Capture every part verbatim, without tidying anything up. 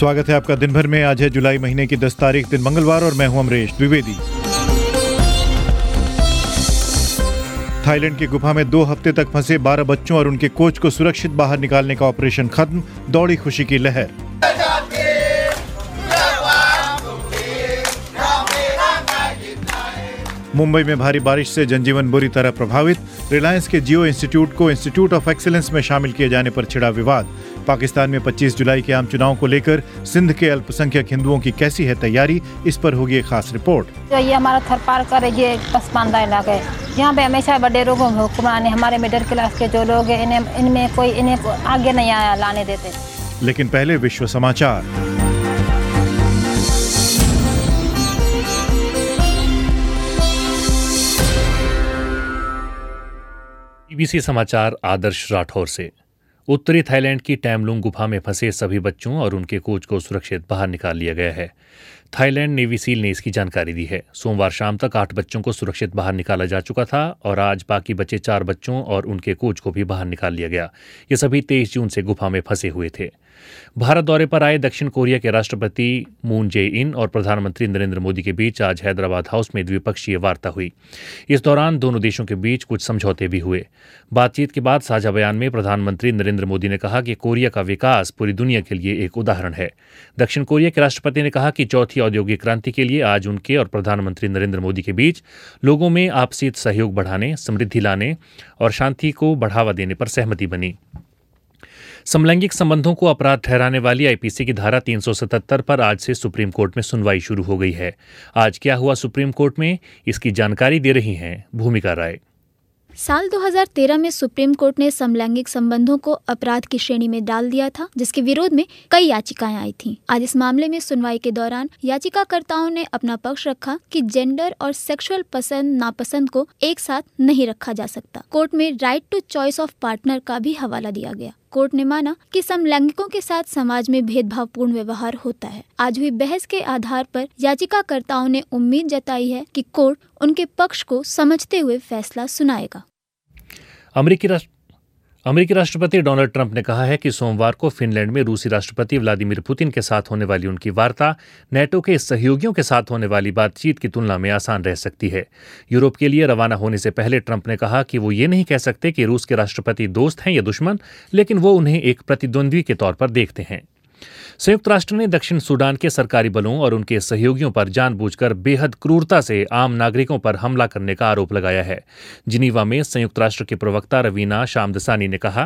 स्वागत है आपका दिन भर में। आज है जुलाई महीने की दस तारीख, दिन मंगलवार, और मैं हूं अमरीश द्विवेदी। थाईलैंड की गुफा में दो हफ्ते तक फंसे बारह बच्चों और उनके कोच को सुरक्षित बाहर निकालने का ऑपरेशन खत्म, दौड़ी खुशी की लहर। मुंबई में भारी बारिश से जनजीवन बुरी तरह प्रभावित। रिलायंस के जियो इंस्टीट्यूट को इंस्टीट्यूट ऑफ एक्सीलेंस में शामिल किए जाने पर छिड़ा विवाद। पाकिस्तान में पच्चीस जुलाई के आम चुनाव को लेकर सिंध के अल्पसंख्यक हिंदुओं की कैसी है तैयारी, इस पर होगी एक खास रिपोर्ट। तो ये हमारा थरपार कर ये पसमानदा इलाका है, यहाँ पे हमेशा बड़े लोगों में हुक्मरान है। हमारे मिडिल क्लास के जो लोग हैं, इन्हें इनमें कोई इन्हें आगे नहीं आया लाने देते। लेकिन पहले विश्व समाचार। बीबीसी समाचार आदर्श राठौर से। उत्तरी थाईलैंड की टैमलुंग गुफा में फंसे सभी बच्चों और उनके कोच को सुरक्षित बाहर निकाल लिया गया है। थाईलैंड नेवी सील ने इसकी जानकारी दी है। सोमवार शाम तक आठ बच्चों को सुरक्षित बाहर निकाला जा चुका था और आज बाकी बचे चार बच्चों और उनके कोच को भी बाहर निकाल लिया गया। ये सभी तेईस जून से गुफा में फंसे हुए थे। भारत दौरे पर आए दक्षिण कोरिया के राष्ट्रपति मून जे इन और प्रधानमंत्री नरेंद्र मोदी के बीच आज हैदराबाद हाउस में द्विपक्षीय वार्ता हुई। इस दौरान दोनों देशों के बीच कुछ समझौते भी हुए। बातचीत के बाद साझा बयान में प्रधानमंत्री नरेंद्र मोदी ने कहा कि कोरिया का विकास पूरी दुनिया के लिए एक उदाहरण है। दक्षिण कोरिया के राष्ट्रपति ने कहा कि चौथी औद्योगिक क्रांति के लिए आज उनके और प्रधानमंत्री नरेंद्र मोदी के बीच लोगों में आपसी सहयोग बढ़ाने, समृद्धि लाने और शांति को बढ़ावा देने पर सहमति बनी। समलैंगिक संबंधों को अपराध ठहराने वाली आईपीसी की धारा तीन सौ सतहत्तर पर आज से सुप्रीम कोर्ट में सुनवाई शुरू हो गई है। आज क्या हुआ सुप्रीम कोर्ट में, इसकी जानकारी दे रही हैं भूमिका राय। साल दो हज़ार तेरह में सुप्रीम कोर्ट ने समलैंगिक संबंधों को अपराध की श्रेणी में डाल दिया था, जिसके विरोध में कई याचिकाएं आई थीं। आज इस मामले में सुनवाई के दौरान याचिकाकर्ताओं ने अपना पक्ष रखा कि जेंडर और सेक्सुअल पसंद नापसंद को एक साथ नहीं रखा जा सकता। कोर्ट में right to choice of partner का भी हवाला दिया गया। कोर्ट ने माना कि समलैंगिकों के साथ समाज में भेदभावपूर्ण व्यवहार होता है। आज हुई बहस के आधार पर याचिकाकर्ताओं ने उम्मीद जताई है कि कोर्ट उनके पक्ष को समझते हुए फैसला सुनाएगा। अमेरिकी राष्ट्र अमेरिकी राष्ट्रपति डोनाल्ड ट्रंप ने कहा है कि सोमवार को फिनलैंड में रूसी राष्ट्रपति व्लादिमीर पुतिन के साथ होने वाली उनकी वार्ता नेटो के सहयोगियों के साथ होने वाली बातचीत की तुलना में आसान रह सकती है। यूरोप के लिए रवाना होने से पहले ट्रंप ने कहा कि वो ये नहीं कह सकते कि रूस के राष्ट्रपति दोस्त हैं या दुश्मन, लेकिन वो उन्हें एक प्रतिद्वंद्वी के तौर पर देखते हैं। संयुक्त राष्ट्र ने दक्षिण सूडान के सरकारी बलों और उनके सहयोगियों पर जानबूझकर बेहद क्रूरता से आम नागरिकों पर हमला करने का आरोप लगाया है। जिनीवा में संयुक्त राष्ट्र के प्रवक्ता रवीना शामदसानी ने कहा,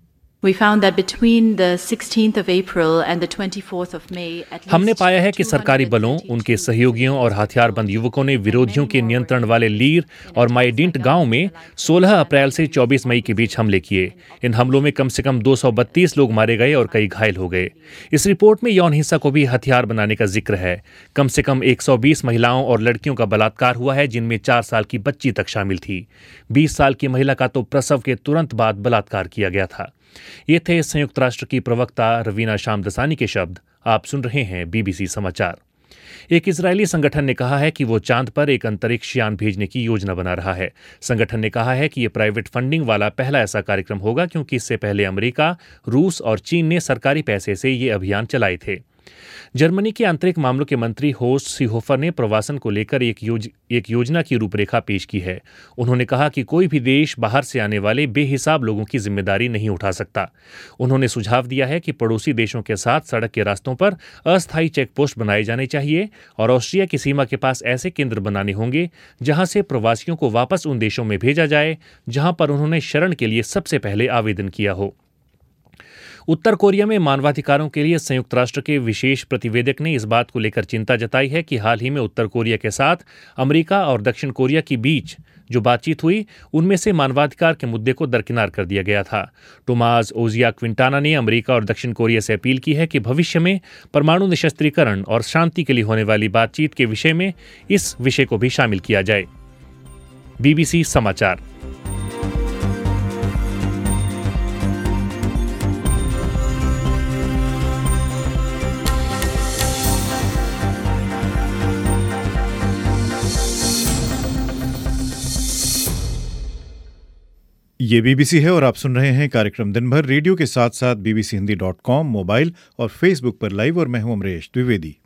हमने पाया है कि सरकारी बलों, उनके सहयोगियों और हथियारबंद युवकों ने विरोधियों के नियंत्रण वाले लीर और माइडिंट गांव में सोलह अप्रैल से चौबीस मई के बीच हमले किए। इन हमलों में कम से कम दो सौ बत्तीस लोग मारे गए और कई घायल हो गए। इस रिपोर्ट में यौन हिंसा को भी हथियार बनाने का जिक्र है। कम से कम एक सौ बीस महिलाओं और लड़कियों का बलात्कार हुआ है, जिनमें चार साल की बच्ची तक शामिल थी। बीस साल की महिला का तो प्रसव के तुरंत बाद बलात्कार किया गया था। ये थे संयुक्त राष्ट्र की प्रवक्ता रवीना शामदसानी के शब्द। आप सुन रहे हैं बीबीसी समाचार। एक इजरायली संगठन ने कहा है कि वो चांद पर एक अंतरिक्ष यान भेजने की योजना बना रहा है। संगठन ने कहा है कि ये प्राइवेट फंडिंग वाला पहला ऐसा कार्यक्रम होगा, क्योंकि इससे पहले अमेरिका, रूस और चीन ने सरकारी पैसे से ये अभियान चलाए थे। जर्मनी के आंतरिक मामलों के मंत्री होर्स्ट सीहोफर ने प्रवासन को लेकर एक योज, एक योजना की रूपरेखा पेश की है। उन्होंने कहा कि कोई भी देश बाहर से आने वाले बेहिसाब लोगों की जिम्मेदारी नहीं उठा सकता। उन्होंने सुझाव दिया है कि पड़ोसी देशों के साथ सड़क के रास्तों पर अस्थायी चेक पोस्ट बनाए जाने चाहिए और ऑस्ट्रिया की सीमा के पास ऐसे केंद्र बनाने होंगे जहां से प्रवासियों को वापस उन देशों में भेजा जाए जहां पर उन्होंने शरण के लिए सबसे पहले आवेदन किया हो। उत्तर कोरिया में मानवाधिकारों के लिए संयुक्त राष्ट्र के विशेष प्रतिवेदक ने इस बात को लेकर चिंता जताई है कि हाल ही में उत्तर कोरिया के साथ अमेरिका और दक्षिण कोरिया के बीच जो बातचीत हुई, उनमें से मानवाधिकार के मुद्दे को दरकिनार कर दिया गया था। टोमास ओजिया क्विंटाना ने अमेरिका और दक्षिण कोरिया से अपील की है कि भविष्य में परमाणु निशस्त्रीकरण और शांति के लिए होने वाली बातचीत के विषय में इस विषय को भी शामिल किया जाए। बीबीसी समाचार। ये बीबीसी है और आप सुन रहे हैं कार्यक्रम दिन भर रेडियो के साथ साथ BBC Hindi dot com, mobile और फेसबुक पर लाइव। और मैं हूं अमरीश द्विवेदी।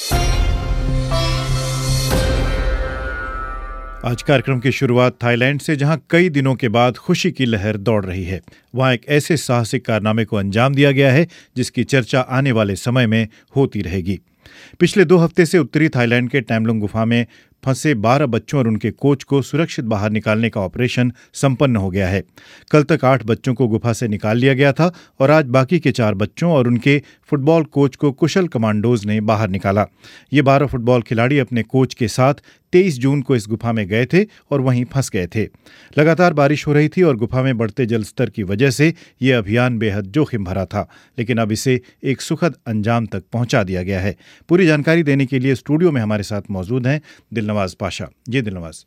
आज कार्यक्रम की शुरुआत थाईलैंड से, जहां कई दिनों के बाद खुशी की लहर दौड़ रही है। वहां एक ऐसे साहसिक कारनामे को अंजाम दिया गया है जिसकी चर्चा आने वाले समय में होती रहेगी। पिछले दो हफ्ते से उत्तरी थाईलैंड के टैमलुंग गुफा में फंसे बारह बच्चों और उनके कोच को सुरक्षित बाहर निकालने का ऑपरेशन संपन्न हो गया है। कल तक आठ बच्चों को गुफा से निकाल लिया गया था और आज बाकी के चार बच्चों और उनके फुटबॉल कोच को कुशल कमांडोज ने बाहर निकाला। ये बारह फुटबॉल खिलाड़ी अपने कोच के साथ तेईस जून को इस गुफा में गए थे और वहीं फंस गए थे। लगातार बारिश हो रही थी और गुफा में बढ़ते जल स्तर की वजह से ये अभियान बेहद जोखिम भरा था, लेकिन अब इसे एक सुखद अंजाम तक पहुंचा दिया गया है। पूरी जानकारी देने के लिए स्टूडियो में हमारे साथ मौजूद हैं दिलनवाज पाशा। ये दिलनवाज।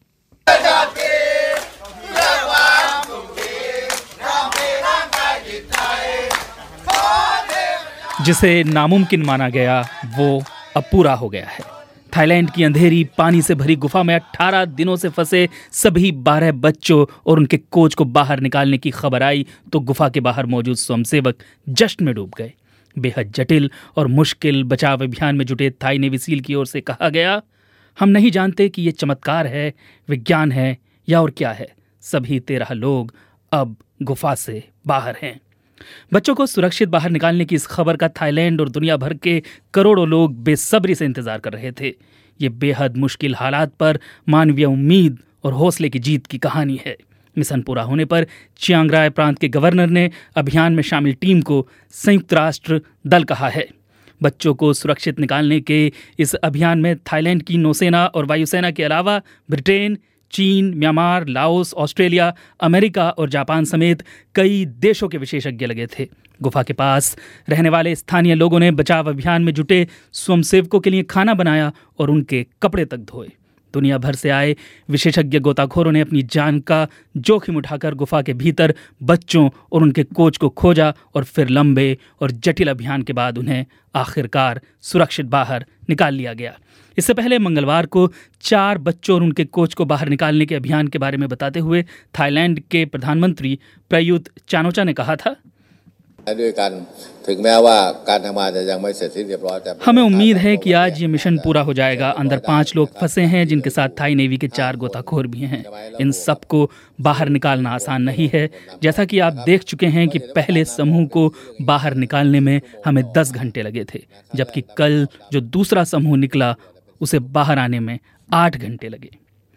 जिसे नामुमकिन माना गया वो अब पूरा हो गया है। थाईलैंड की अंधेरी पानी से भरी गुफा में अठारह दिनों से फंसे सभी बारह बच्चों और उनके कोच को बाहर निकालने की खबर आई तो गुफा के बाहर मौजूद स्वयंसेवक जश्न में डूब गए। बेहद जटिल और मुश्किल बचाव अभियान में जुटे थाई नेवी सील की ओर से कहा गया, हम नहीं जानते कि ये चमत्कार है, विज्ञान है या और क्या है। सभी तेरह लोग अब गुफा से बाहर हैं। बच्चों को सुरक्षित बाहर निकालने की इस खबर का थाईलैंड और दुनिया भर के करोड़ों लोग बेसब्री से इंतजार कर रहे थे। ये बेहद मुश्किल हालात पर मानवीय उम्मीद और हौसले की जीत की कहानी है। मिशन पूरा होने पर चियांग राय प्रांत के गवर्नर ने अभियान में शामिल टीम को संयुक्त राष्ट्र दल कहा है। बच्चों को सुरक्षित निकालने के इस अभियान में थाईलैंड की नौसेना और वायुसेना के अलावा ब्रिटेन, चीन, म्यांमार, लाओस, ऑस्ट्रेलिया, अमेरिका और जापान समेत कई देशों के विशेषज्ञ लगे थे। गुफा के पास रहने वाले स्थानीय लोगों ने बचाव अभियान में जुटे स्वयंसेवकों के लिए खाना बनाया और उनके कपड़े तक धोए। दुनिया भर से आए विशेषज्ञ गोताखोरों ने अपनी जान का जोखिम उठाकर गुफा के भीतर बच्चों और उनके कोच को खोजा और फिर लंबे और जटिल अभियान के बाद उन्हें आखिरकार सुरक्षित बाहर निकाल लिया गया। इससे पहले मंगलवार को चार बच्चों और उनके कोच को बाहर निकालने के अभियान के बारे में बताते हुए थाईलैंड के प्रधानमंत्री प्रयुत चान-ओ-चा ने कहा था, हमें उम्मीद है कि आज ये मिशन पूरा हो जाएगा। अंदर पांच लोग फंसे हैं जिनके साथ थाई नेवी के चार गोताखोर भी हैं। इन सबको बाहर निकालना आसान नहीं है। जैसा कि आप देख चुके हैं कि पहले समूह को बाहर निकालने में हमें दस घंटे लगे थे, जबकि कल जो दूसरा समूह निकला उसे बाहर आने में आठ घंटे लगे।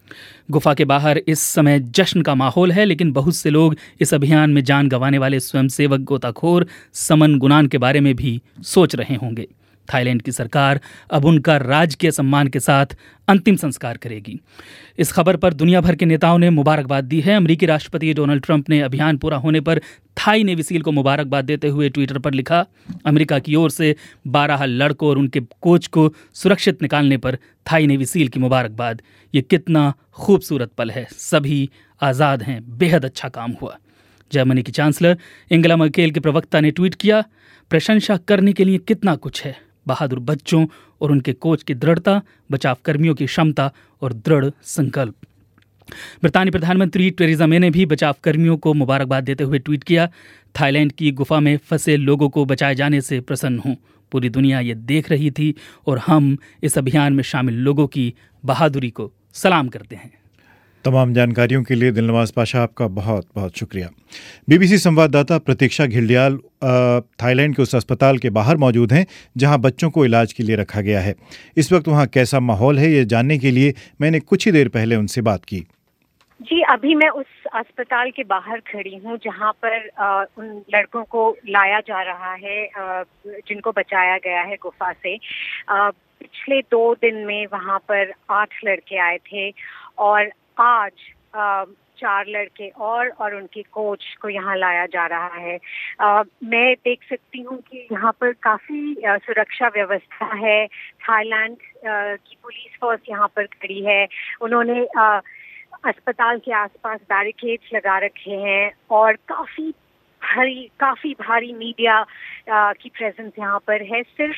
गुफा के बाहर इस समय जश्न का माहौल है, लेकिन बहुत से लोग इस अभियान में जान गंवाने वाले स्वयंसेवक गोताखोर समन गुनान के बारे में भी सोच रहे होंगे। थाईलैंड की सरकार अब उनका राजकीय सम्मान के साथ अंतिम संस्कार करेगी। इस खबर पर दुनिया भर के नेताओं ने मुबारकबाद दी है। अमेरिकी राष्ट्रपति डोनाल्ड ट्रंप ने अभियान पूरा होने पर थाई नेवी सील को मुबारकबाद देते हुए ट्विटर पर लिखा, अमेरिका की ओर से बारह लड़कों और उनके कोच को सुरक्षित निकालने पर थाई नेवी सील की मुबारकबाद। ये कितना खूबसूरत पल है। सभी आज़ाद हैं। बेहद अच्छा काम हुआ। जर्मनी की चांसलर एंगेला मर्केल के प्रवक्ता ने ट्वीट किया, प्रशंसा करने के लिए कितना कुछ है। बहादुर बच्चों और उनके कोच की दृढ़ता, बचाव कर्मियों की क्षमता और दृढ़ संकल्प। ब्रितानी प्रधानमंत्री टेरेसा मे ने भी बचाव कर्मियों को मुबारकबाद देते हुए ट्वीट किया, थाईलैंड की गुफा में फंसे लोगों को बचाए जाने से प्रसन्न हूं। पूरी दुनिया ये देख रही थी और हम इस अभियान में शामिल लोगों की बहादुरी को सलाम करते हैं। तमाम जानकारियों के लिए दिलनवाज पाशा आपका बहुत बहुत शुक्रिया। बीबीसी संवाददाता प्रतीक्षा घिल्डियाल थाईलैंड के उस अस्पताल के बाहर मौजूद हैं जहां बच्चों को इलाज के लिए रखा गया है। इस वक्त वहां कैसा माहौल है ये जानने के लिए मैंने कुछ ही देर पहले उनसे बात की। जी, अभी मैं उस अस्पताल के बाहर खड़ी हूँ जहाँ पर आ, उन लड़कों को लाया जा रहा है आ, जिनको बचाया गया है गुफा से। आ, पिछले दो दिन में वहाँ पर आठ लड़के आए थे और आज आ, चार लड़के और और उनके कोच को यहाँ लाया जा रहा है। आ, मैं देख सकती हूँ कि यहाँ पर काफी सुरक्षा व्यवस्था है। थाईलैंड की पुलिस फोर्स यहाँ पर खड़ी है। उन्होंने आ, अस्पताल के आसपास बैरिकेड्स लगा रखे हैं और काफी भारी काफी भारी मीडिया की प्रेजेंस यहाँ पर है। सिर्फ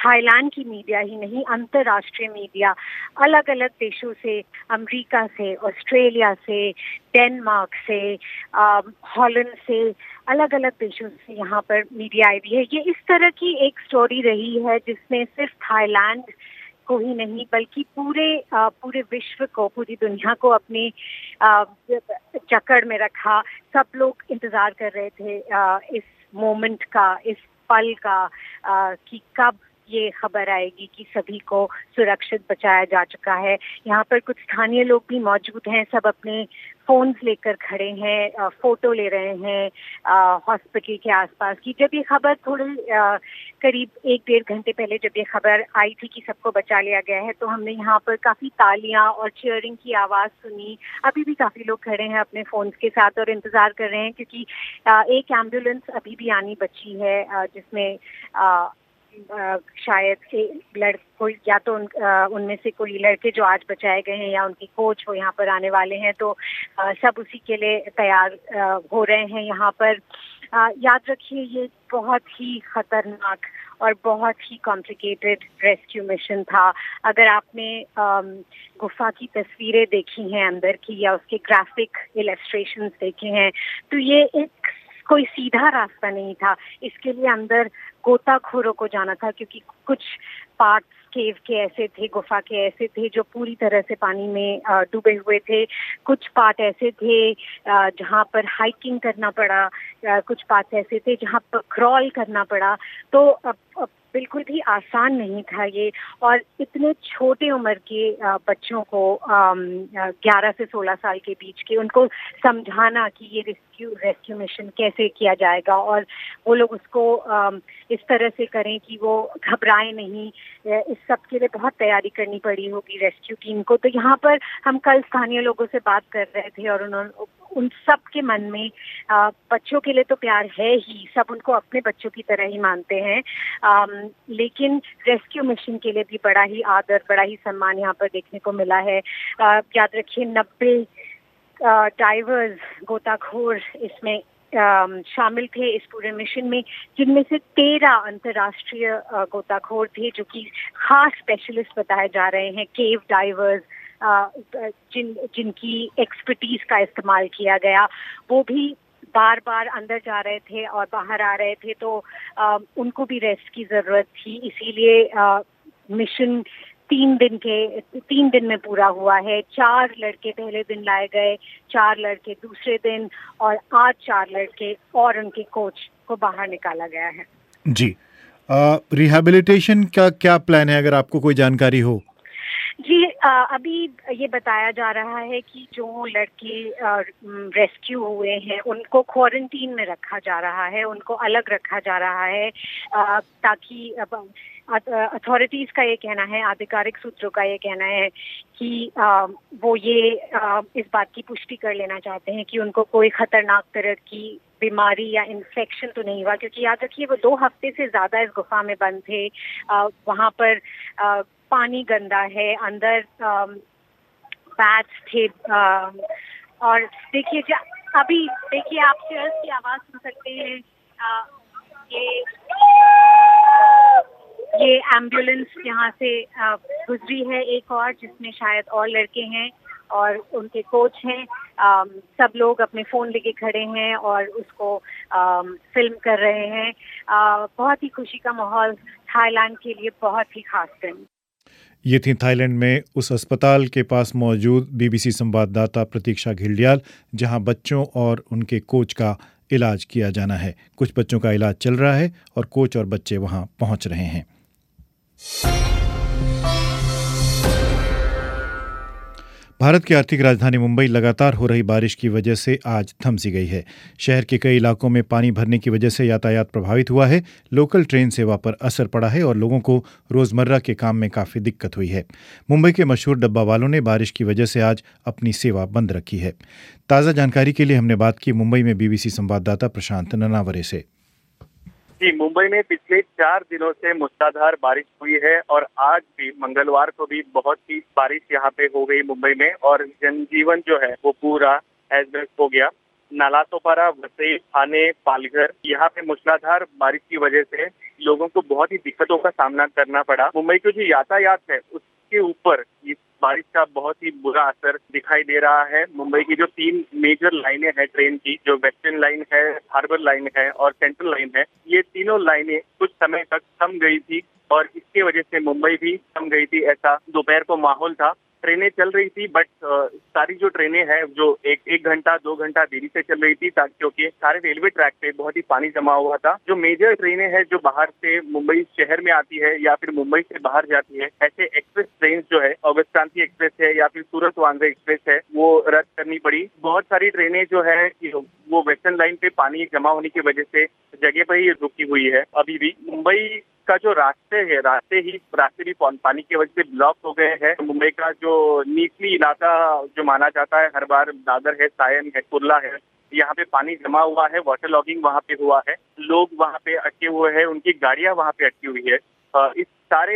थाईलैंड की मीडिया ही नहीं, अंतर्राष्ट्रीय मीडिया अलग अलग देशों से, अमेरिका से, ऑस्ट्रेलिया से, डेनमार्क से, हॉलैंड से, अलग अलग देशों से यहाँ पर मीडिया आई हुई है। ये इस तरह की एक स्टोरी रही है जिसने सिर्फ थाईलैंड को ही नहीं बल्कि पूरे पूरे विश्व को, पूरी दुनिया को अपनी जकड़ में रखा। सब लोग इंतजार कर रहे थे इस मोमेंट का, इस पल का, कि कब ये खबर आएगी कि सभी को सुरक्षित बचाया जा चुका है। यहाँ पर कुछ स्थानीय लोग भी मौजूद हैं, सब अपने फोन्स लेकर खड़े हैं, फोटो ले रहे हैं हॉस्पिटल के आसपास की। जब ये खबर थोड़ी करीब एक डेढ़ घंटे पहले जब ये खबर आई थी कि सबको बचा लिया गया है, तो हमने यहाँ पर काफ़ी तालियां और चीयरिंग की आवाज़ सुनी। अभी भी काफ़ी लोग खड़े हैं अपने फ़ोन्स के साथ और इंतज़ार कर रहे हैं, क्योंकि एक एम्बुलेंस अभी भी आनी बची है जिसमें Uh, शायद लड़ कोई या तो उन, uh, उनमें से कोई लड़के जो आज बचाए गए हैं या उनके कोच वो यहाँ पर आने वाले हैं, तो uh, सब उसी के लिए तैयार uh, हो रहे हैं यहाँ पर। uh, याद रखिए ये बहुत ही खतरनाक और बहुत ही कॉम्प्लिकेटेड रेस्क्यू मिशन था। अगर आपने um, गुफा की तस्वीरें देखी हैं अंदर की या उसके ग्राफिक इलस्ट्रेशंस देखे हैं, तो ये एक कोई सीधा रास्ता नहीं था। इसके लिए अंदर गोताखोरों को जाना था, क्योंकि कुछ पार्ट्स केव के ऐसे थे, गुफा के ऐसे थे जो पूरी तरह से पानी में डूबे हुए थे। कुछ पार्ट ऐसे थे जहां पर हाइकिंग करना पड़ा, कुछ पार्ट ऐसे थे जहां पर क्रॉल करना पड़ा। तो अब, अब बिल्कुल भी आसान नहीं था ये। और इतने छोटे उम्र के बच्चों को, ग्यारह से सोलह साल के बीच के, उनको समझाना कि ये रेस्क्यू रेस्क्यू मिशन कैसे किया जाएगा और वो लोग उसको इस तरह से करें कि वो घबराएं नहीं। इस सब के लिए बहुत तैयारी करनी पड़ी होगी रेस्क्यू टीम को। तो यहाँ पर हम कल स्थानीय लोगों से बात कर रहे थे और उन्होंने उन सब के मन में आ, बच्चों के लिए तो प्यार है ही, सब उनको अपने बच्चों की तरह ही मानते हैं, आ, लेकिन रेस्क्यू मिशन के लिए भी बड़ा ही आदर, बड़ा ही सम्मान यहाँ पर देखने को मिला है। आ, याद रखिए नब्बे डाइवर्स, गोताखोर इसमें शामिल थे इस पूरे मिशन में, जिनमें से तेरह अंतर्राष्ट्रीय गोताखोर थे जो कि खास स्पेशलिस्ट बताए जा रहे हैं, केव डाइवर्स, जिन जिनकी एक्सपर्टीज का इस्तेमाल किया गया। वो भी बार बार अंदर जा रहे थे और बाहर आ रहे थे, तो आ, उनको भी रेस्ट की जरूरत थी। इसीलिए मिशन तीन दिन के तीन दिन में पूरा हुआ है। चार लड़के पहले दिन लाए गए, चार लड़के दूसरे दिन, और आज चार लड़के और उनके कोच को बाहर निकाला गया है। जी, रिहैबिलिटेशन का क्या प्लान है, अगर आपको कोई जानकारी हो? जी, आ, अभी ये बताया जा रहा है कि जो लड़के रेस्क्यू हुए हैं उनको क्वारंटीन में रखा जा रहा है, उनको अलग रखा जा रहा है, आ, ताकि अथॉरिटीज का ये कहना है, आधिकारिक सूत्रों का ये कहना है कि आ, वो ये आ, इस बात की पुष्टि कर लेना चाहते हैं कि उनको कोई खतरनाक तरह की बीमारी या इन्फेक्शन तो नहीं हुआ, क्योंकि याद रखिए वो दो हफ्ते से ज्यादा इस गुफा में बंद थे। आ, वहाँ पर आ, पानी गंदा है, अंदर बैट्स थे, आ, और देखिए अभी देखिए आप चेयर्स की आवाज सुन सकते हैं। आ, ये ये एम्बुलेंस यहाँ से गुजरी है एक और, जिसमें शायद और लड़के हैं और उनके कोच हैं। आ, सब लोग अपने फ़ोन लेके खड़े हैं और उसको आ, फिल्म कर रहे हैं। आ, बहुत ही खुशी का माहौल, थाईलैंड के लिए बहुत ही खास दिन। ये थी थाईलैंड में उस अस्पताल के पास मौजूद बीबीसी संवाददाता प्रतीक्षा घिल्डियाल, जहां बच्चों और उनके कोच का इलाज किया जाना है। कुछ बच्चों का इलाज चल रहा है और कोच और बच्चे वहां पहुंच रहे हैं। भारत की आर्थिक राजधानी मुंबई लगातार हो रही बारिश की वजह से आज थम सी गई है। शहर के कई इलाकों में पानी भरने की वजह से यातायात प्रभावित हुआ है। लोकल ट्रेन सेवा पर असर पड़ा है और लोगों को रोजमर्रा के काम में काफी दिक्कत हुई है। मुंबई के मशहूर डब्बा वालों ने बारिश की वजह से आज अपनी सेवा बंद रखी है। ताज़ा जानकारी के लिए हमने बात की मुंबई में बीबीसी संवाददाता प्रशांत ननावरे से। जी, मुंबई में पिछले चार दिनों से मूसलाधार बारिश हुई है और आज भी मंगलवार को भी बहुत ही बारिश यहाँ पे हो गई मुंबई में, और जनजीवन जो है वो पूरा एसबेस्ट हो गया। नालासोपारा, वसई, थाने, पालघर, यहाँ पे मूसलाधार बारिश की वजह से लोगों को बहुत ही दिक्कतों का सामना करना पड़ा। मुंबई का जो यातायात है उसके ऊपर इस बारिश का बहुत ही बुरा असर दिखाई दे रहा है। मुंबई की जो तीन मेजर लाइनें हैं ट्रेन की, जो वेस्टर्न लाइन है, हार्बर लाइन है और सेंट्रल लाइन है, ये तीनों लाइनें कुछ समय तक थम गई थी और इसकी वजह से मुंबई भी थम गई थी, ऐसा दोपहर को माहौल था। ट्रेनें चल रही थी बट सारी जो ट्रेनें हैं जो एक एक घंटा दो घंटा देरी से चल रही थी क्योंकि सारे रेलवे ट्रैक पे बहुत ही पानी जमा हुआ था। जो मेजर ट्रेनें हैं जो बाहर से मुंबई शहर में आती है या फिर मुंबई से बाहर जाती है, ऐसे एक्सप्रेस ट्रेन जो है, ऑगस्ट क्रांति एक्सप्रेस है या फिर सूरत वांद्रे एक्सप्रेस है, वो रद्द करनी पड़ी। बहुत सारी ट्रेनें जो है वो वेस्टर्न लाइन पे पानी जमा होने की वजह से जगह पर ही रुकी हुई है। अभी भी मुंबई का जो रास्ते है रास्ते ही रास्ते भी पानी की वजह से ब्लॉक हो गए हैं। मुंबई का जो निचली इलाका जो माना जाता है, हर बार दादर है, सायन है, कुर्ला है, यहाँ पे पानी जमा हुआ है, वाटर लॉगिंग वहाँ पे हुआ है, लोग वहाँ पे अटके हुए हैं, उनकी गाड़ियाँ वहाँ पे अटकी हुई है। इस सारे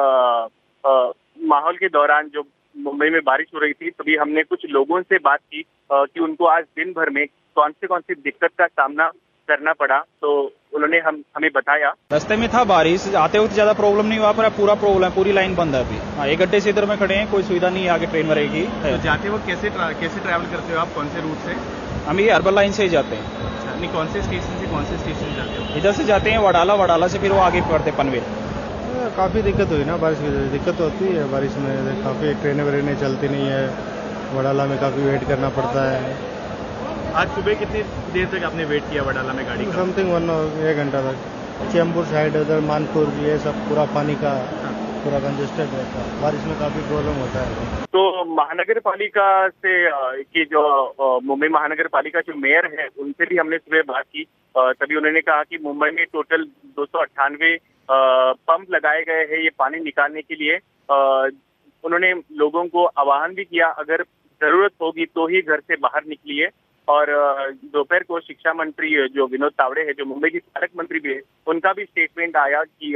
माहौल के दौरान जो मुंबई में बारिश हो रही थी, तभी हमने कुछ लोगों से बात की कि उनको आज दिन भर में कौन से कौन सी दिक्कत का सामना करना पड़ा। तो उन्होंने हम हमें बताया, रास्ते में था बारिश, आते वक्त ज्यादा प्रॉब्लम नहीं हुआ, पर पूरा प्रॉब्लम है, पूरी लाइन बंद है अभी। हाँ, एक घंटे से इधर में खड़े हैं, कोई सुविधा नहीं है, आगे ट्रेन रहेगी। तो जाते वक्त कैसे ट्रा, कैसे ट्रैवल करते हो आप, कौन से रूट से? हम ये अर्बन लाइन से ही जाते हैं। अच्छा, नहीं, कौन से स्टेशन से कौन से स्टेशन से जाते हो? इधर से जाते हैं वडाला, वडाला से फिर वो आगे पड़ते पनवेल। काफ़ी दिक्कत हुई ना बारिश की वजह से, दिक्कत होती है बारिश में, काफ़ी ट्रेनें व्रेनें चलती नहीं है, वडाला में काफ़ी वेट करना पड़ता है। आज सुबह कितनी देर तक आपने वेट किया वडाला में गाड़ी का? समथिंग वन एक घंटा तक। चेंबूर साइड उधर मानपुर ये सब पूरा पानी का पूरा कंजेस्टेड रहता है, बारिश में काफ़ी प्रॉब्लम होता है। तो महानगर पालिका से की जो मुंबई महानगर पालिका जो मेयर है उनसे भी हमने सुबह बात की, तभी उन्होंने कहा कि मुंबई में टोटल दो सौ अट्ठानवे पंप लगाए गए हैं ये पानी निकालने के लिए। उन्होंने लोगों को आह्वान भी किया, अगर जरूरत होगी तो ही घर से बाहर निकलिए। और दोपहर को शिक्षा मंत्री जो विनोद तावड़े है, जो मुंबई की सड़क मंत्री भी है, उनका भी स्टेटमेंट आया कि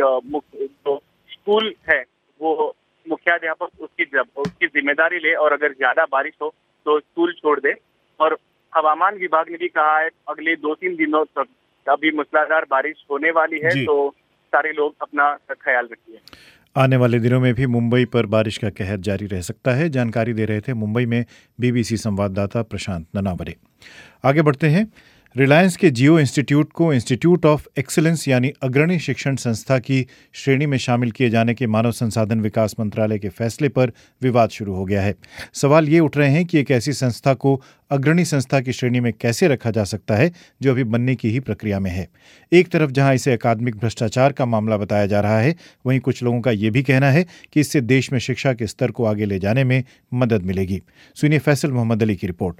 जो स्कूल है वो मुख्याध्यापक उसकी उसकी जिम्मेदारी ले और अगर ज्यादा बारिश हो तो स्कूल छोड़ दे। और हवामान विभाग ने भी कहा है अगले दो तीन दिनों तक अभी मूसलाधार बारिश होने वाली है, तो सारे लोग अपना ख्याल रखिए। आने वाले दिनों में भी मुंबई पर बारिश का कहर जारी रह सकता है, जानकारी दे रहे थे मुंबई में बीबीसी संवाददाता प्रशांत ननावरे। आगे बढ़ते हैं। रिलायंस के जियो इंस्टीट्यूट को इंस्टीट्यूट ऑफ एक्सीलेंस यानी अग्रणी शिक्षण संस्था की श्रेणी में शामिल किए जाने के मानव संसाधन विकास मंत्रालय के फैसले पर विवाद शुरू हो गया है। सवाल ये उठ रहे हैं कि एक ऐसी संस्था को अग्रणी संस्था की श्रेणी में कैसे रखा जा सकता है जो अभी बनने की ही प्रक्रिया में है। एक तरफ जहां इसे अकादमिक भ्रष्टाचार का मामला बताया जा रहा है, वहीं कुछ लोगों का ये भी कहना है कि इससे देश में शिक्षा के स्तर को आगे ले जाने में मदद मिलेगी। सुनिए फैसल मोहम्मद अली की रिपोर्ट।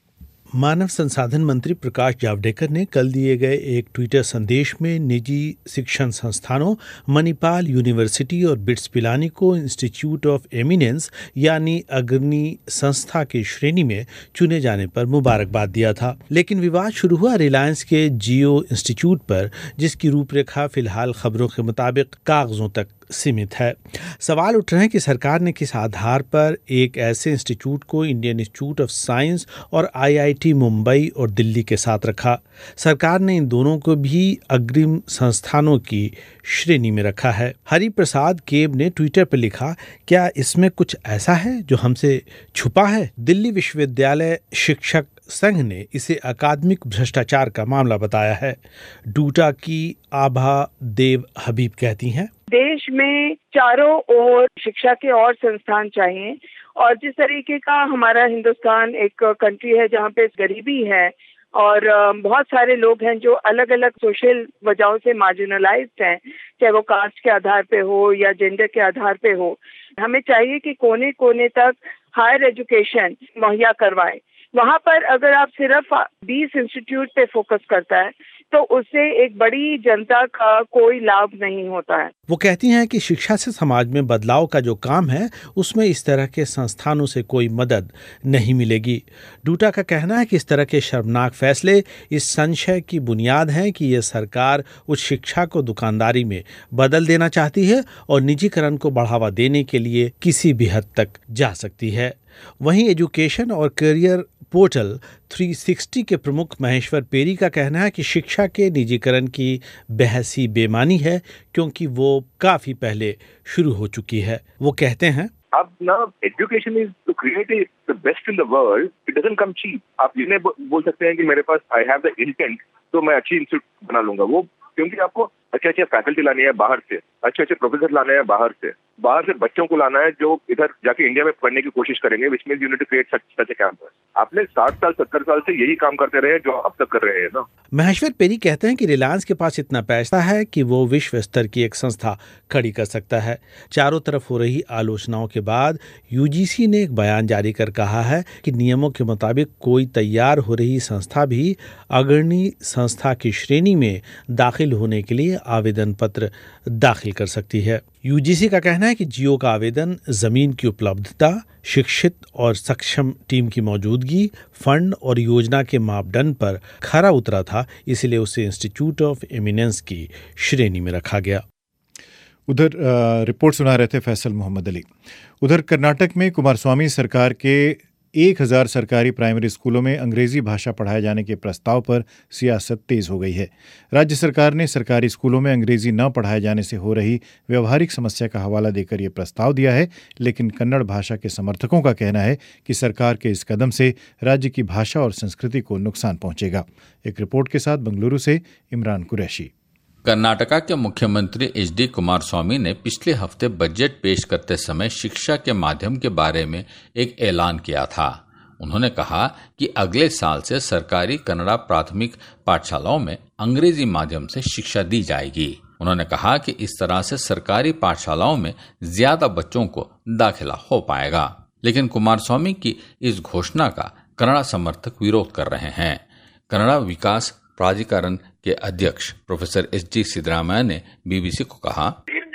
मानव संसाधन मंत्री प्रकाश जावड़ेकर ने कल दिए गए एक ट्विटर संदेश में निजी शिक्षण संस्थानों मणिपाल यूनिवर्सिटी और बिट्स पिलानी को इंस्टीट्यूट ऑफ एमिनेंस यानी अग्रणी संस्था की श्रेणी में चुने जाने पर मुबारकबाद दिया था। लेकिन विवाद शुरू हुआ रिलायंस के जियो इंस्टीट्यूट पर, जिसकी रूपरेखा फिलहाल खबरों के मुताबिक कागजों तक सीमित है। सवाल उठ रहे हैं कि सरकार ने किस आधार पर एक ऐसे इंस्टीट्यूट को इंडियन इंस्टीट्यूट ऑफ साइंस और आईआईटी मुंबई और दिल्ली के साथ रखा। सरकार ने इन दोनों को भी अग्रिम संस्थानों की श्रेणी में रखा है। हरि प्रसाद केब ने ट्विटर पर लिखा, क्या इसमें कुछ ऐसा है जो हमसे छुपा है? दिल्ली विश्वविद्यालय शिक्षक संघ ने इसे अकादमिक भ्रष्टाचार का मामला बताया है। डूटा की आभा देव हबीब कहती हैं, देश में चारों ओर शिक्षा के और संस्थान चाहिए, और जिस तरीके का हमारा हिंदुस्तान एक कंट्री है जहाँ पे गरीबी है और बहुत सारे लोग हैं जो अलग अलग सोशल वजहों से मार्जिनलाइज्ड हैं, चाहे वो कास्ट के आधार पे हो या जेंडर के आधार पे हो। हमें चाहिए कि कोने कोने तक हायर एजुकेशन मुहैया करवाएं। वहाँ पर अगर आप सिर्फ बीस इंस्टीट्यूट पे फोकस करता है तो उससे एक बड़ी जनता का कोई लाभ नहीं होता है। वो कहती हैं कि शिक्षा से समाज में बदलाव का जो काम है उसमें इस तरह के संस्थानों से कोई मदद नहीं मिलेगी। डूटा का कहना है कि इस तरह के शर्मनाक फैसले इस संशय की बुनियाद हैं कि ये सरकार उच्च शिक्षा को दुकानदारी में बदल देना चाहती है और निजीकरण को बढ़ावा देने के लिए किसी भी हद तक जा सकती है। वहीं एजुकेशन और करियर पोर्टल तीन सौ साठ के प्रमुख महेश्वर पेरी का कहना है कि शिक्षा के निजीकरण की बहसी बेमानी है, क्योंकि वो काफी पहले शुरू हो चुकी है। वो कहते हैं, अब ना education is to create the best in the world, it doesn't come cheap. आप ये नहीं बोल सकते हैं कि मेरे पास आई हैव द इंटेंट तो मैं अच्छी इंस्टीट्यूट बना लूंगा, वो क्योंकि आपको अच्छे अच्छे फैकल्टी लानी है बाहर से, अच्छे अच्छे प्रोफेसर लाने हैं बाहर से, बाहर से बच्चों को लाना है जो इधर जाके इंडिया में पढ़ने की कोशिश करेंगे, which means you need to create such a campus. आपने साठ साल सत्तर साल से यही काम करते रहे जो अब तक कर रहे हैं ना। महेश्वर पेरी कहते हैं कि रिलायंस के पास इतना पैसा है कि वो विश्व स्तर की एक संस्था खड़ी कर सकता है। चारों तरफ हो रही आलोचनाओं के बाद यूजीसी ने एक बयान जारी कर कहा है कि नियमों के मुताबिक कोई तैयार हो रही संस्था भी अग्रणी संस्था की श्रेणी में दाखिल होने के लिए आवेदन पत्र दाखिल कर सकती है। यूजीसी का कहना है कि जियो का आवेदन जमीन की उपलब्धता, शिक्षित और सक्षम टीम की मौजूदगी, फंड और योजना के मापदंड पर खरा उतरा था, इसलिए उसे इंस्टीट्यूट ऑफ एमिनेंस की श्रेणी में रखा गया। उधर रिपोर्ट सुना रहे थे फैसल मोहम्मद अली। उधर कर्नाटक में कुमारस्वामी सरकार के एक हज़ार सरकारी प्राइमरी स्कूलों में अंग्रेजी भाषा पढ़ाए जाने के प्रस्ताव पर सियासत तेज हो गई है। राज्य सरकार ने सरकारी स्कूलों में अंग्रेजी न पढ़ाए जाने से हो रही व्यवहारिक समस्या का हवाला देकर यह प्रस्ताव दिया है, लेकिन कन्नड़ भाषा के समर्थकों का कहना है कि सरकार के इस कदम से राज्य की भाषा और संस्कृति को नुकसान पहुंचेगा। एक रिपोर्ट के साथ बेंगलुरु से इमरान कुरैशी। कर्नाटका के मुख्यमंत्री एच डी कुमारस्वामी ने पिछले हफ्ते बजट पेश करते समय शिक्षा के माध्यम के बारे में एक ऐलान किया था। उन्होंने कहा कि अगले साल से सरकारी कन्नड़ा प्राथमिक पाठशालाओं में अंग्रेजी माध्यम से शिक्षा दी जाएगी। उन्होंने कहा कि इस तरह से सरकारी पाठशालाओं में ज्यादा बच्चों को दाखिला हो पाएगा। लेकिन कुमारस्वामी की इस घोषणा का कन्नड़ा समर्थक विरोध कर रहे हैं। कन्नड़ा विकास प्राधिकरण के अध्यक्ष प्रोफेसर एस जी सिद्धरामैया ने बीबीसी को कहा,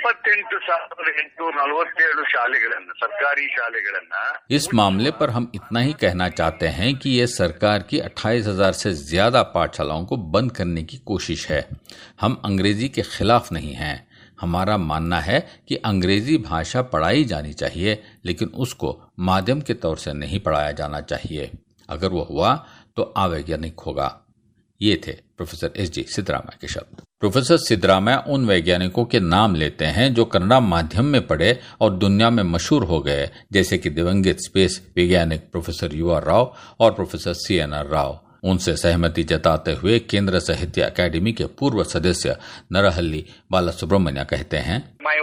इस मामले पर हम इतना ही कहना चाहते हैं कि ये सरकार की अट्ठाईस हजार से ज्यादा पाठशालाओं को बंद करने की कोशिश है। हम अंग्रेजी के खिलाफ नहीं हैं। हमारा मानना है कि अंग्रेजी भाषा पढ़ाई जानी चाहिए, लेकिन उसको माध्यम के तौर से नहीं पढ़ाया जाना चाहिए। अगर वो हुआ तो अवैज्ञानिक होगा। ये थे प्रोफेसर एस जी सिद्धरामैया के शब्द। प्रोफेसर सिद्धरामैया उन वैज्ञानिकों के नाम लेते हैं जो कन्नड़ा माध्यम में पढ़े और दुनिया में मशहूर हो गए, जैसे कि दिवंगत स्पेस वैज्ञानिक प्रोफेसर यू आर राव और professor C N R Rao. उनसे सहमति जताते हुए केंद्र साहित्य अकादमी के पूर्व सदस्य नरहल्ली बालासुब्रमण्य कहते हैं,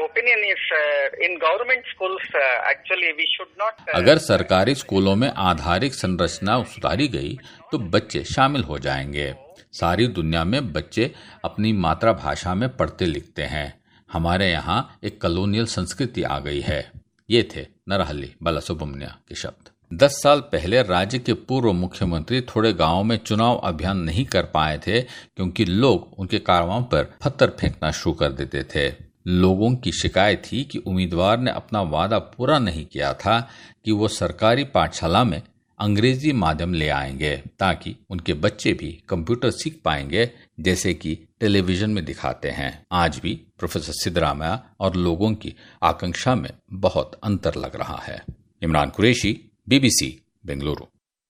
अगर सरकारी स्कूलों में आधारिक संरचना सुधारी गई तो बच्चे शामिल हो जाएंगे। सारी दुनिया में बच्चे अपनी मातृभाषा में पढ़ते लिखते हैं। हमारे यहाँ एक कॉलोनियल संस्कृति आ गई है। ये थे नरहल्ली बालासुब्रमण्य के शब्द। दस साल पहले राज्य के पूर्व मुख्यमंत्री थोड़े गांवों में चुनाव अभियान नहीं कर पाए थे, क्योंकि लोग उनके कारवां पर पत्थर फेंकना शुरू कर देते थे। लोगों की शिकायत थी कि उम्मीदवार ने अपना वादा पूरा नहीं किया था कि वो सरकारी पाठशाला में अंग्रेजी माध्यम ले आएंगे, ताकि उनके बच्चे भी कंप्यूटर सीख पाएंगे, जैसे कि टेलीविजन में दिखाते हैं। आज भी प्रोफेसर सिद्धरामैया और लोगों की आकांक्षा में बहुत अंतर लग रहा है। इमरान कुरैशी, बीबीसी, बेंगलुरु।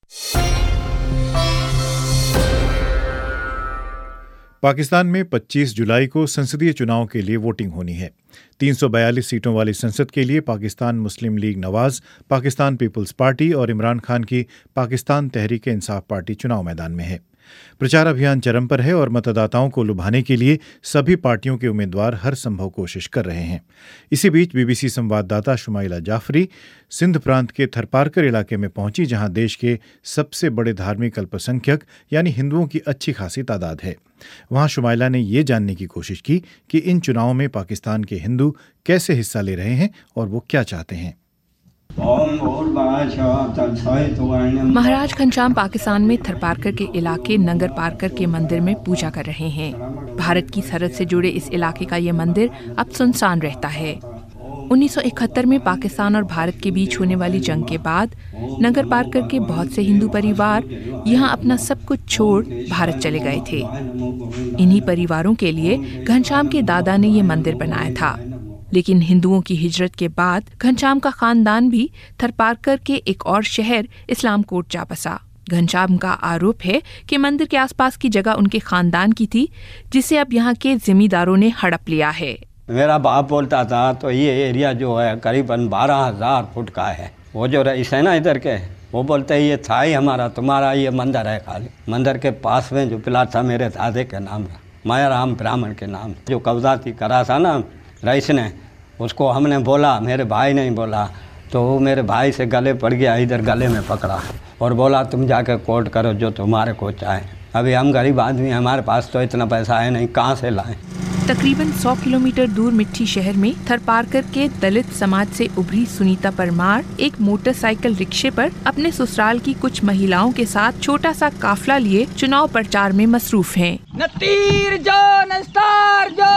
पाकिस्तान में पच्चीस जुलाई को संसदीय चुनाव के लिए वोटिंग होनी है। तीन सौ बयालीस सीटों वाली संसद के लिए Pakistan Muslim League Nawaz, Pakistan Peoples Party और इमरान खान की पाकिस्तान तहरीक इंसाफ पार्टी चुनाव मैदान में है। प्रचार अभियान चरम पर है और मतदाताओं को लुभाने के लिए सभी पार्टियों के उम्मीदवार हर संभव कोशिश कर रहे हैं। इसी बीच बीबीसी संवाददाता शुमाइला जाफरी सिंध प्रांत के थरपारकर इलाके में पहुंची, जहां देश के सबसे बड़े धार्मिक अल्पसंख्यक यानी हिंदुओं की अच्छी खासी तादाद है। वहां शुमाइला ने ये जानने की कोशिश की कि इन चुनावों में पाकिस्तान के हिंदू कैसे हिस्सा ले रहे हैं और वो क्या चाहते हैं। महाराज घनश्याम पाकिस्तान में थरपारकर के इलाके नंगर पारकर के मंदिर में पूजा कर रहे हैं। भारत की सरहद से जुड़े इस इलाके का ये मंदिर अब सुनसान रहता है। उन्नीस सौ इकहत्तर में पाकिस्तान और भारत के बीच होने वाली जंग के बाद नंगर पारकर के बहुत से हिंदू परिवार यहाँ अपना सब कुछ छोड़ भारत चले गए थे। इन्हीं परिवारों के लिए घनश्याम के दादा ने ये मंदिर बनाया था। लेकिन हिंदुओं की हिजरत के बाद घनश्याम का खानदान भी थरपारकर के एक और शहर इस्लामकोट जा बसा। घनश्याम का आरोप है कि मंदिर के आसपास की जगह उनके खानदान की थी, जिसे अब यहाँ के जमींदारों ने हड़प लिया है। मेरा बाप बोलता था तो ये एरिया जो है करीबन बारह हजार फुट का है। वो जो रईस है ना इधर के, वो बोलते हैं ये था ही हमारा, तुम्हारा ये मंदिर है खाली। मंदिर के पास में जो प्लाट था मेरे दादे के नाम का, मायाराम ब्राह्मण के नाम। जो कब्जा थी करा था ना रईस ने, उसको हमने बोला, मेरे भाई ने बोला, तो वो मेरे भाई से गले पड़ गया, इधर गले में पकड़ा और बोला तुम जाकर कोर्ट करो जो तुम्हारे को चाहे। अभी हम गरीब आदमी, हमारे पास तो इतना पैसा है नहीं, कहाँ से लाएं। तकरीबन सौ किलोमीटर दूर मिट्टी शहर में थरपारकर के दलित समाज से उभरी सुनीता परमार एक मोटरसाइकिल रिक्शे पर अपने ससुराल की कुछ महिलाओं के साथ छोटा सा काफिला लिए चुनाव प्रचार में मसरूफ हैं। नतीर जो नस्तार जो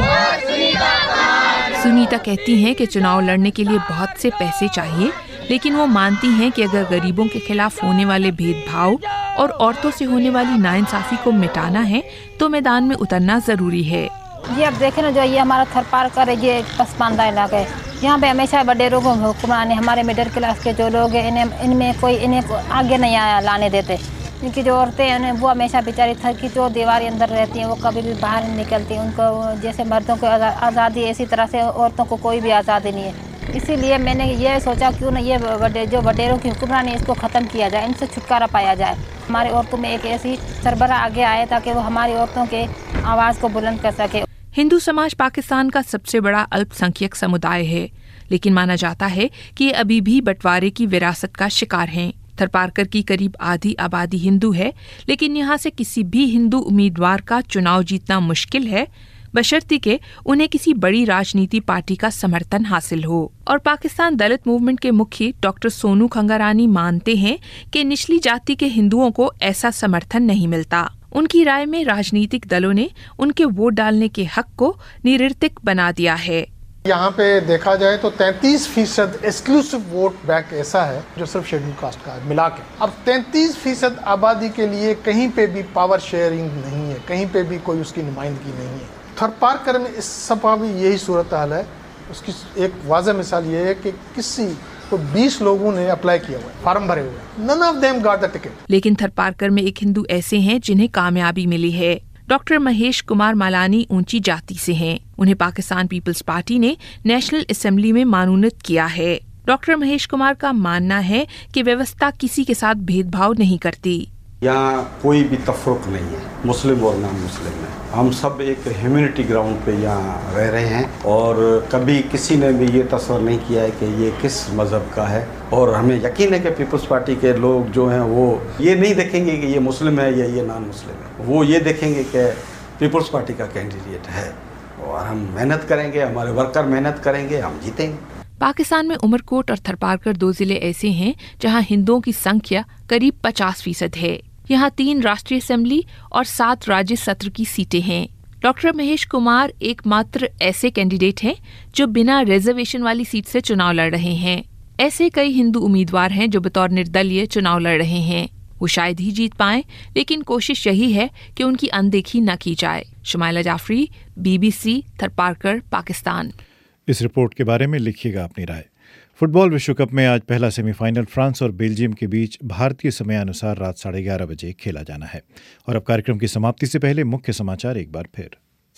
सुनीता कहती हैं कि चुनाव लड़ने के लिए बहुत से पैसे चाहिए, लेकिन वो मानती हैं कि अगर गरीबों के खिलाफ होने वाले भेदभाव और औरतों से होने वाली नाइंसाफी को मिटाना है तो मैदान में उतरना जरूरी है। ये अब देखे ना, जो ये हमारा थरपारकर है, ये पसमानदा इलाका है। यहाँ पे हमेशा बड़े लोगों हुक्मरान है, हमारे मिडिल क्लास के जो लोग हैं इन्हें इनमें कोई इन्हें आगे नहीं आया लाने देते। इनकी जो औरतें हैं वो हमेशा बेचारी थर की जो दीवार अंदर रहती हैं, वो कभी भी बाहर नहीं निकलती। उनको जैसे मर्दों को आज़ादी, इसी तरह से औरतों को कोई भी आज़ादी नहीं है। इसीलिए मैंने ये सोचा क्यों ना ये वडे, जो वडेरों की हुक्मरानी है इसको ख़त्म किया जाए, इनसे छुटकारा पाया जाए। हमारी औरतों में एक ऐसी सरबराह आगे आए ताकि वो हमारी औरतों के आवाज़ को बुलंद कर सके। हिंदू समाज पाकिस्तान का सबसे बड़ा अल्पसंख्यक समुदाय है, लेकिन माना जाता है कि ये अभी भी बंटवारे की विरासत का शिकार हैं। थरपारकर की करीब आधी आबादी हिंदू है, लेकिन यहाँ से किसी भी हिंदू उम्मीदवार का चुनाव जीतना मुश्किल है, बशर्ते के उन्हें किसी बड़ी राजनीति पार्टी का समर्थन हासिल हो। और पाकिस्तान दलित मूवमेंट के मुखी डॉक्टर सोनू खंगारानी मानते हैं कि निचली जाति के हिंदुओं को ऐसा समर्थन नहीं मिलता। उनकी राय में राजनीतिक दलों ने उनके वोट डालने के हक को निरर्थक बना दिया है। यहाँ पे देखा जाए तो तैंतीस फीसद एक्सक्लूसिव वोट बैंक ऐसा है जो सिर्फ शेड्यूल कास्ट का है मिला के। अब तैंतीस फीसद आबादी के लिए कहीं पे भी पावर शेयरिंग नहीं है, कहीं पे भी कोई उसकी नुमाइंदगी नहीं है। थरपारकर में इस सपा भी यही सूरत हाल है। उसकी एक वाज़ह मिसाल ये है कि किसी को बीस लोगों ने अप्लाई किया हुआ है, फार्म भरे हुए, none of them got the ticket. लेकिन थरपारकर में एक हिंदू ऐसे हैं जिन्हें कामयाबी मिली है। डॉक्टर महेश कुमार मालानी ऊंची जाति से हैं। उन्हें पाकिस्तान पीपल्स पार्टी ने नेशनल असेंबली में मानूनत किया है। डॉक्टर महेश कुमार का मानना है कि व्यवस्था किसी के साथ भेदभाव नहीं करती। यहाँ कोई भी तफरुक नहीं है, मुस्लिम और नॉन मुस्लिम में हम सब एक ह्यूमैनिटी ग्राउंड पे यहाँ रह रहे हैं और कभी किसी ने भी ये तस्वर नहीं किया है कि ये किस मज़हब का है। और हमें यकीन है कि पीपल्स पार्टी के लोग जो हैं वो ये नहीं देखेंगे कि ये मुस्लिम है या ये नॉन मुस्लिम है, वो ये देखेंगे कि पीपल्स पार्टी का कैंडिडेट है और हम मेहनत करेंगे, हमारे वर्कर मेहनत करेंगे, हम जीतेंगे। पाकिस्तान में उमरकोट और थरपारकर दो जिले ऐसे हैं जहां हिंदुओं की संख्या करीब पचास फीसद है। यहाँ तीन राष्ट्रीय असेंबली और सात राज्य सत्र की सीटें हैं। डॉक्टर महेश कुमार एकमात्र ऐसे कैंडिडेट हैं जो बिना रिजर्वेशन वाली सीट से चुनाव लड़ रहे हैं। ऐसे कई हिंदू उम्मीदवार हैं जो बतौर निर्दलीय चुनाव लड़ रहे हैं। वो शायद ही जीत पाएं, लेकिन कोशिश यही है कि उनकी अनदेखी न की जाए। शुमाइला जाफरी, बीबीसी, थरपारकर, पाकिस्तान। इस रिपोर्ट के बारे में लिखिएगा अपनी राय। फुटबॉल विश्व कप में आज पहला सेमीफाइनल फ्रांस और बेल्जियम के बीच भारतीय समयानुसार रात साढ़े ग्यारह बजे खेला जाना है। और अब कार्यक्रम की समाप्ति से पहले मुख्य समाचार एक बार फिर।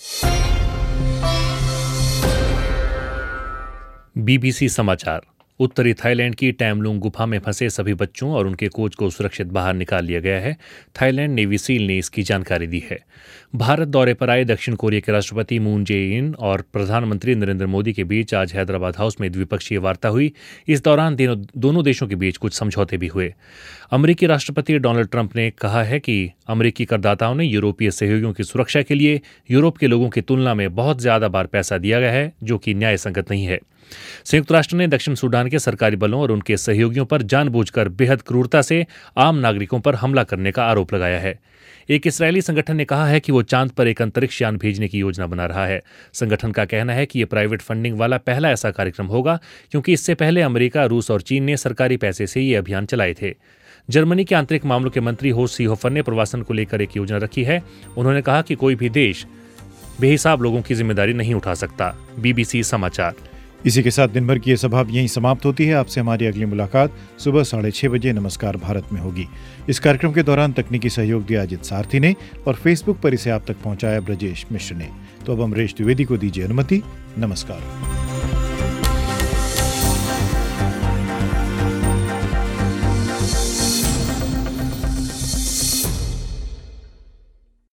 बीबीसी समाचार। उत्तरी थाईलैंड की टैमलुंग गुफा में फंसे सभी बच्चों और उनके कोच को सुरक्षित बाहर निकाल लिया गया है। थाईलैंड नेवी सील ने इसकी जानकारी दी है। भारत दौरे पर आए दक्षिण कोरिया के राष्ट्रपति मून जे इन और प्रधानमंत्री नरेंद्र मोदी के बीच आज हैदराबाद हाउस में द्विपक्षीय वार्ता हुई। इस दौरान दोनों देशों के बीच कुछ समझौते भी हुए। अमेरिकी राष्ट्रपति डोनाल्ड ट्रंप ने कहा है कि अमेरिकी करदाताओं ने यूरोपीय सहयोगियों की सुरक्षा के लिए यूरोप के लोगों की तुलना में बहुत ज्यादा बार पैसा दिया गया है, जो कि न्याय संगत नहीं है। संयुक्त राष्ट्र ने दक्षिण सूडान के सरकारी बलों और उनके सहयोगियों पर जानबूझकर बेहद क्रूरता से आम नागरिकों पर हमला करने का आरोप लगाया है। एक इस्राएली संगठन ने कहा है कि वो चांद पर एक अंतरिक्ष यान भेजने की योजना बना रहा है। संगठन का कहना है कि यह प्राइवेट फंडिंग वाला पहला ऐसा कार्यक्रम होगा, क्योंकि इससे पहले अमेरिका, रूस और चीन ने सरकारी पैसे से ये अभियान चलाए थे। जर्मनी के आंतरिक मामलों के मंत्री होर्स्ट सीहोफर ने प्रवासन को लेकर एक योजना रखी है। उन्होंने कहा कि कोई भी देश बेहिसाब लोगों की जिम्मेदारी नहीं उठा सकता। बीबीसी समाचार। इसी के साथ दिन भर की ये सभा यहीं समाप्त होती है। आपसे हमारी अगली मुलाकात सुबह साढ़े छह बजे नमस्कार भारत में होगी। इस कार्यक्रम के दौरान तकनीकी सहयोग दिया अजित सारथी ने और फेसबुक पर इसे आप तक पहुंचाया ब्रजेश मिश्र ने। तो अब अमरीश द्विवेदी को दीजिए अनुमति। नमस्कार।